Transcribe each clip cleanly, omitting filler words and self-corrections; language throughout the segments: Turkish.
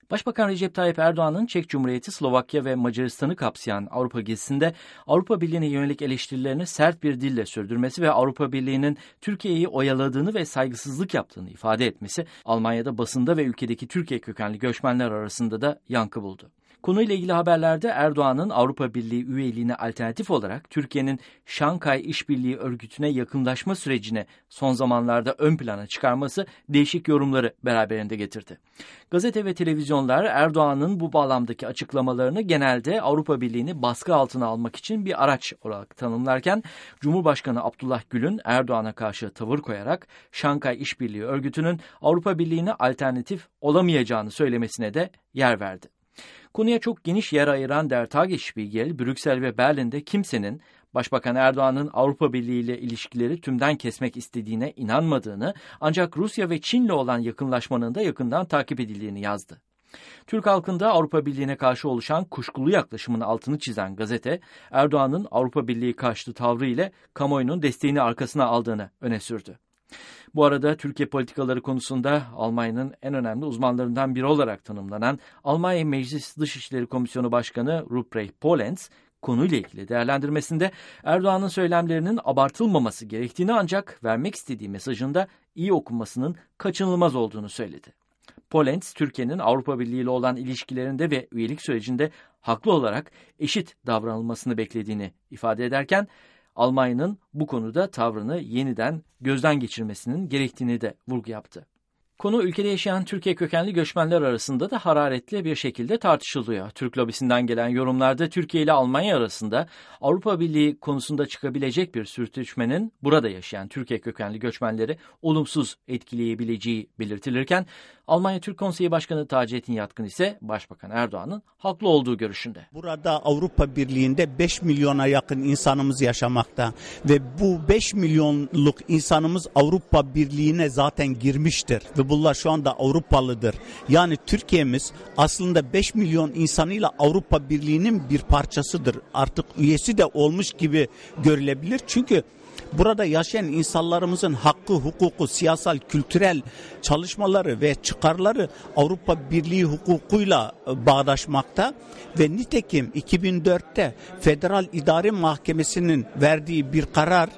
Başbakan Recep Tayyip Erdoğan'ın Çek Cumhuriyeti, Slovakya ve Macaristan'ı kapsayan Avrupa gezisinde Avrupa Birliği'ne yönelik eleştirilerini sert bir dille sürdürmesi ve Avrupa Birliği'nin Türkiye'yi oyaladığını ve saygısızlık yaptığını ifade etmesi, Almanya'da basında ve ülkedeki Türkiye kökenli göçmenler arasında da yankı buldu. Konuyla ilgili haberlerde Erdoğan'ın Avrupa Birliği üyeliğine alternatif olarak Türkiye'nin Şanghay İşbirliği Örgütü'ne yakınlaşma sürecini son zamanlarda ön plana çıkarması değişik yorumları beraberinde getirdi. Gazete ve televizyonlar Erdoğan'ın bu bağlamdaki açıklamalarını genelde Avrupa Birliği'ni baskı altına almak için bir araç olarak tanımlarken, Cumhurbaşkanı Abdullah Gül'ün Erdoğan'a karşı tavır koyarak Şanghay İşbirliği Örgütü'nün Avrupa Birliği'ne alternatif olamayacağını söylemesine de yer verdi. Konuya çok geniş yer ayıran Der Tagesspiegel, Brüksel ve Berlin'de kimsenin Başbakan Erdoğan'ın Avrupa Birliği ile ilişkileri tümden kesmek istediğine inanmadığını, ancak Rusya ve Çin'le olan yakınlaşmanın da yakından takip edildiğini yazdı. Türk halkında Avrupa Birliği'ne karşı oluşan kuşkulu yaklaşımın altını çizen gazete, Erdoğan'ın Avrupa Birliği karşıtı tavrı ile kamuoyunun desteğini arkasına aldığını öne sürdü. Bu arada Türkiye politikaları konusunda Almanya'nın en önemli uzmanlarından biri olarak tanımlanan Almanya Meclis Dışişleri Komisyonu Başkanı Ruprecht Polenz, konuyla ilgili değerlendirmesinde Erdoğan'ın söylemlerinin abartılmaması gerektiğini, ancak vermek istediği mesajında iyi okunmasının kaçınılmaz olduğunu söyledi. Polenz, Türkiye'nin Avrupa Birliği ile olan ilişkilerinde ve üyelik sürecinde haklı olarak eşit davranılmasını beklediğini ifade ederken, Almanya'nın bu konuda tavrını yeniden gözden geçirmesinin gerektiğini de vurgu yaptı. Konu ülkede yaşayan Türkiye kökenli göçmenler arasında da hararetli bir şekilde tartışılıyor. Türk lobisinden gelen yorumlarda Türkiye ile Almanya arasında Avrupa Birliği konusunda çıkabilecek bir sürtüşmenin burada yaşayan Türkiye kökenli göçmenleri olumsuz etkileyebileceği belirtilirken, Almanya Türk Konseyi Başkanı Taceddin Yatkın ise Başbakan Erdoğan'ın haklı olduğu görüşünde. Burada Avrupa Birliği'nde 5 milyona yakın insanımız yaşamakta ve bu 5 milyonluk insanımız Avrupa Birliği'ne zaten girmiştir ve bunlar şu anda Avrupalıdır. Yani Türkiye'miz aslında 5 milyon insanıyla Avrupa Birliği'nin bir parçasıdır. Artık üyesi de olmuş gibi görülebilir. Çünkü burada yaşayan insanlarımızın hakkı, hukuku, siyasal, kültürel çalışmaları ve çıkarları Avrupa Birliği hukukuyla bağdaşmakta ve nitekim 2004'te Federal İdare Mahkemesi'nin verdiği bir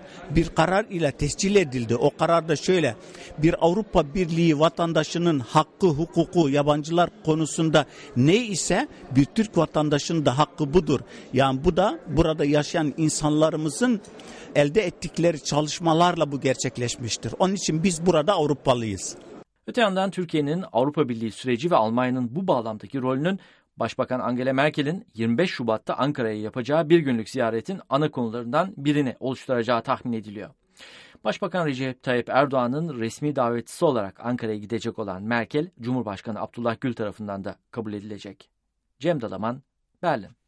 karar ile tescil edildi. O karar da şöyle: bir Avrupa Birliği vatandaşının hakkı, hukuku, yabancılar konusunda ne ise bir Türk vatandaşının da hakkı budur. Yani bu da burada yaşayan insanlarımızın elde ettikleri çalışmalarla bu gerçekleşmiştir. Onun için biz burada Avrupalıyız. Öte yandan Türkiye'nin Avrupa Birliği süreci ve Almanya'nın bu bağlamdaki rolünün Başbakan Angela Merkel'in 25 Şubat'ta Ankara'ya yapacağı bir günlük ziyaretin ana konularından birini oluşturacağı tahmin ediliyor. Başbakan Recep Tayyip Erdoğan'ın resmi davetçisi olarak Ankara'ya gidecek olan Merkel, Cumhurbaşkanı Abdullah Gül tarafından da kabul edilecek. Cem Dalaman, Berlin.